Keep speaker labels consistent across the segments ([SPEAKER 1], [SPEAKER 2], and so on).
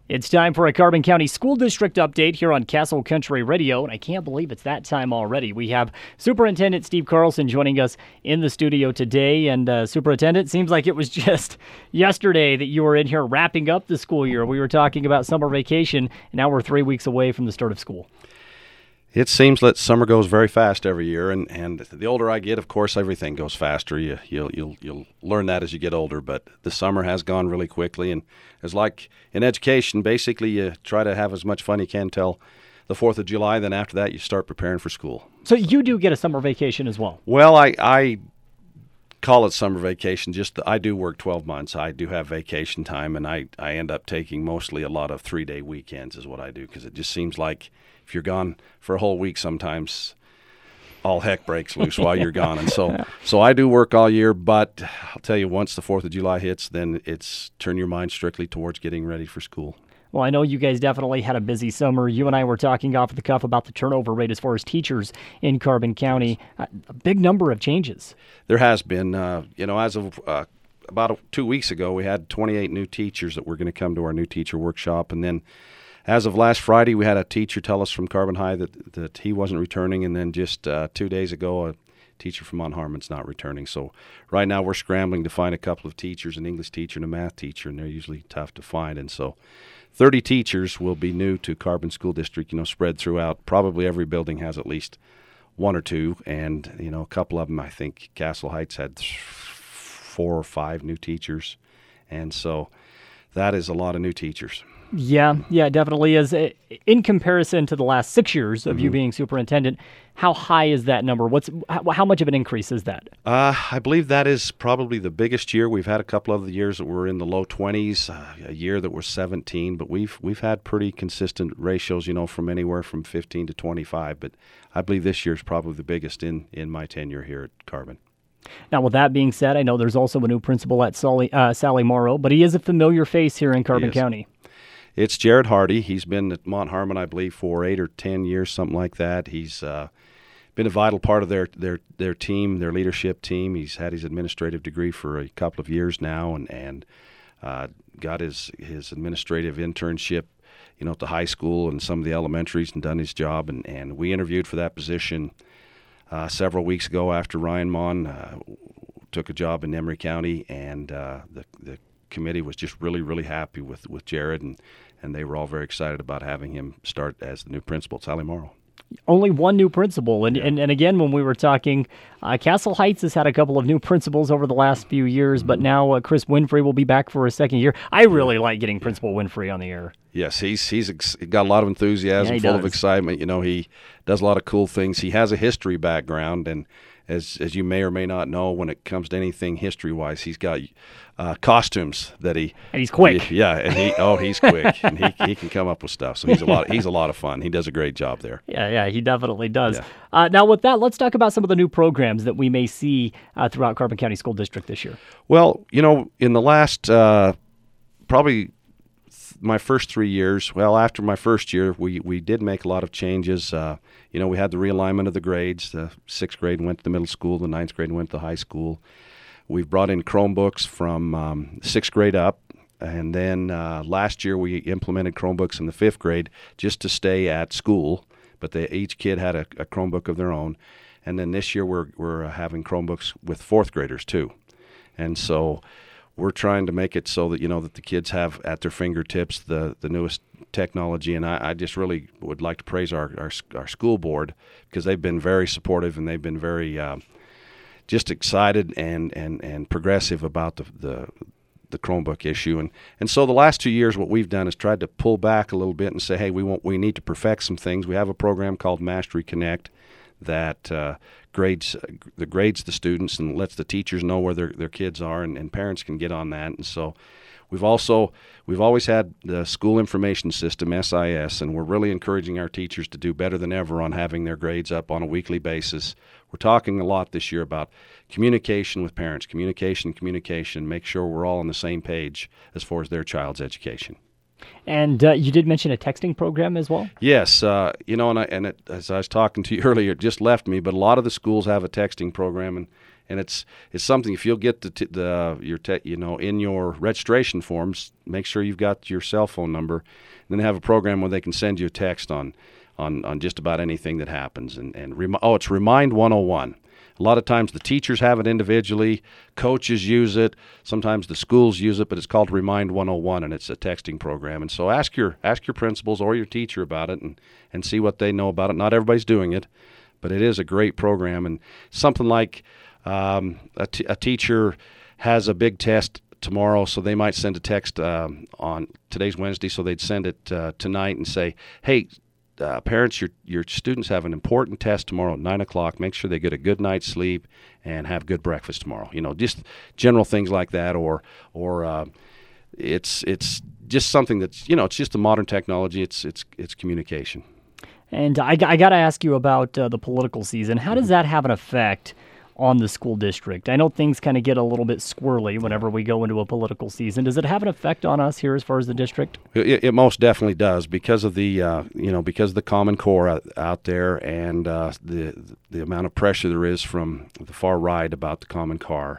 [SPEAKER 1] It's time for a Carbon County School District update here on Castle Country Radio, and I can't believe it's that time already. We have Superintendent Steve Carlson joining us in the studio today, and Superintendent, seems like it was just yesterday that you were in here wrapping up the school year. We were talking about summer vacation, and now we're 3 weeks away from the start of school.
[SPEAKER 2] It seems that summer goes very fast every year, and the older I get, of course, everything goes faster. You'll learn that as you get older, but the summer has gone really quickly, and it's like in education, basically you try to have as much fun you can till the 4th of July, then after that you start preparing for school.
[SPEAKER 1] So you do get a summer vacation as well?
[SPEAKER 2] Well, I call it summer vacation. I do work 12 months. I do have vacation time, and I end up taking mostly a lot of 3-day weekends is what I do, because it just seems like if you're gone for a whole week, sometimes all heck breaks loose while you're gone. And so I do work all year, but I'll tell you, once the 4th of July hits, then it's turn your mind strictly towards getting ready for school.
[SPEAKER 1] Well, I know you guys definitely had a busy summer. You and I were talking off the cuff about the turnover rate as far as teachers in Carbon County. A big number of changes.
[SPEAKER 2] There has been. As of about 2 weeks ago, we had 28 new teachers that were going to come to our new teacher workshop. And then as of last Friday, we had a teacher tell us from Carbon High that he wasn't returning. And then just 2 days ago, a teacher from Mount Harmon's not returning. So right now we're scrambling to find a couple of teachers, an English teacher and a math teacher, and they're usually tough to find. And so 30 teachers will be new to Carbon School District, spread throughout. Probably every building has at least one or two, and, a couple of them, I think Castle Heights had 4 or 5 new teachers, and so that is a lot of new teachers.
[SPEAKER 1] Yeah, it definitely is. In comparison to the last 6 years of you being superintendent, how high is that number? How much of an increase is that?
[SPEAKER 2] I believe that is probably the biggest year. We've had a couple of the years that were in the low 20s, a year that was 17, but we've had pretty consistent ratios, from anywhere from 15 to 25. But I believe this year is probably the biggest in my tenure here at Carbon.
[SPEAKER 1] Now, with that being said, I know there's also a new principal at Sally Morrow, but he is a familiar face here in Carbon County.
[SPEAKER 2] It's Jared Hardy. He's been at Mount Harmon, I believe, for 8 or 10 years, something like that. He's been a vital part of their team, their leadership team. He's had his administrative degree for a couple of years now, and got his administrative internship, at the high school and some of the elementaries, and done his job. And we interviewed for that position several weeks ago after Ryan Mon took a job in Emery County, and the committee was just really, really happy with Jared, and they were all very excited about having him start as the new principal at Sally Morrow.
[SPEAKER 1] Only one new principal, and again, when we were talking, Castle Heights has had a couple of new principals over the last few years, but now Chris Winfrey will be back for a second year. I really like getting Principal Winfrey on the air.
[SPEAKER 2] Yes, he's got a lot of enthusiasm, full of excitement. He does a lot of cool things. He has a history background, and as you may or may not know, when it comes to anything history-wise, he's got costumes that he...
[SPEAKER 1] And he's quick.
[SPEAKER 2] He's quick, and he can come up with stuff. So he's a lot of fun. He does a great job there.
[SPEAKER 1] Yeah, he definitely does.
[SPEAKER 2] Yeah.
[SPEAKER 1] Now, with that, let's talk about some of the new programs that we may see throughout Carbon County School District this year.
[SPEAKER 2] Well, in the last probably my first 3 years, after my first year, we did make a lot of changes. We had the realignment of the grades. The 6th grade went to the middle school, the 9th grade went to the high school. We've brought in Chromebooks from 6th grade up, and then last year we implemented Chromebooks in the 5th grade just to stay at school, but each kid had a Chromebook of their own. And then this year we're having Chromebooks with 4th graders too. And so we're trying to make it so that that the kids have at their fingertips the newest technology, and I just really would like to praise our school board, because they've been very supportive, and they've been very just excited and progressive about the Chromebook issue. And so the last 2 years, what we've done is tried to pull back a little bit and say, hey, we need to perfect some things. We have a program called Mastery Connect that grades the students and lets the teachers know where their kids are, and parents can get on that. And so we've always had the school information system, SIS, and we're really encouraging our teachers to do better than ever on having their grades up on a weekly basis. We're talking a lot this year about communication with parents, communication, make sure we're all on the same page as far as their child's education.
[SPEAKER 1] And you did mention a texting program as well?
[SPEAKER 2] Yes, as I was talking to you earlier, it just left me, but a lot of the schools have a texting program, and it's something. If you'll get in your registration forms, make sure you've got your cell phone number, and then have a program where they can send you a text on just about anything that happens. It's Remind 101. A lot of times the teachers have it individually, coaches use it, sometimes the schools use it, but it's called Remind 101, and it's a texting program. And so ask your principals or your teacher about it and see what they know about it. Not everybody's doing it, but it is a great program. And something like a teacher has a big test tomorrow, so they might send a text on today's Wednesday, so they'd send it tonight and say, hey, parents, your students have an important test tomorrow at 9 o'clock. Make sure they get a good night's sleep and have good breakfast tomorrow. Just general things like that, or it's just something that's it's just a modern technology. It's communication.
[SPEAKER 1] And I got to ask you about the political season. How does that have an effect on the school district? I know things kind of get a little bit squirrely whenever we go into a political season. Does it have an effect on us here as far as the district?
[SPEAKER 2] It most definitely does, because of the because of the Common Core out there, and the amount of pressure there is from the far right about the Common Core.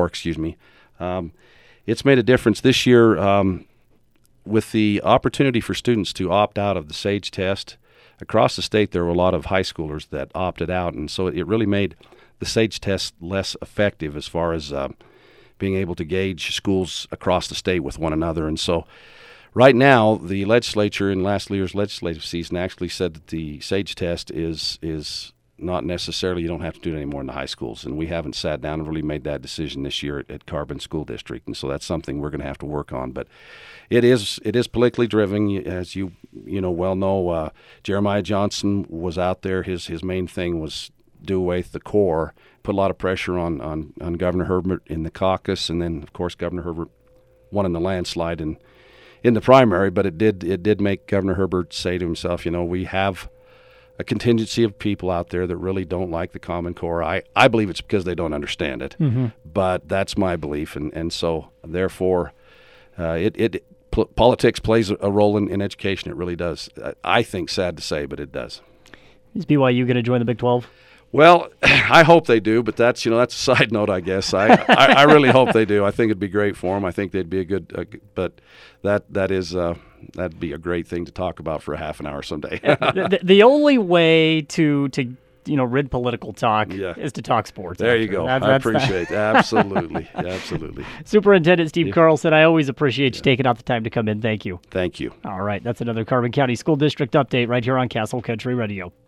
[SPEAKER 2] It's made a difference this year with the opportunity for students to opt out of the SAGE test. Across the state, there were a lot of high schoolers that opted out, and so it really made the SAGE test less effective as far as being able to gauge schools across the state with one another. And so right now, the legislature in last year's legislative season actually said that the SAGE test is not necessarily, you don't have to do it anymore in the high schools. And we haven't sat down and really made that decision this year at Carbon School District. And so that's something we're going to have to work on. But it is politically driven, as you well know. Jeremiah Johnson was out there. His main thing was do away with the core, put a lot of pressure on Governor Herbert in the caucus, and then, of course, Governor Herbert won in the landslide in the primary, but it did make Governor Herbert say to himself, we have a contingency of people out there that really don't like the Common Core. I believe it's because they don't understand it, but that's my belief, and so, therefore, politics plays a role in education. It really does. I think, sad to say, but it does.
[SPEAKER 1] Is BYU going to join the Big 12?
[SPEAKER 2] Well, I hope they do, but that's a side note, I guess. I really hope they do. I think it'd be great for them. I think they'd be a good, but that'd be a great thing to talk about for a half an hour someday.
[SPEAKER 1] the only way to rid political talk is to talk sports.
[SPEAKER 2] There you go. I appreciate that. Absolutely.
[SPEAKER 1] Superintendent Steve Carlson, I always appreciate you taking out the time to come in. Thank you.
[SPEAKER 2] Thank you.
[SPEAKER 1] All right. That's another Carbon County School District update right here on Castle Country Radio.